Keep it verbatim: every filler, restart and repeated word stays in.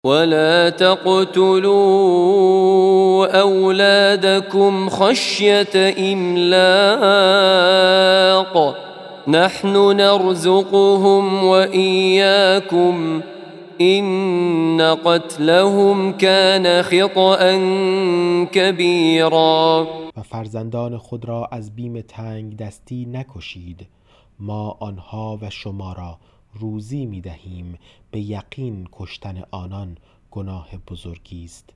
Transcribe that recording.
ولا تقتلوا أولادكم خشية إملاق نحن نرزقهم وإياكم إن قتلهم كان خطأ كبیرا. و فرزندان خود را از بیم تنگ دستی نکشید، ما آنها و شما را روزی می دهیم، به یقین کشتن آنان گناه بزرگی است.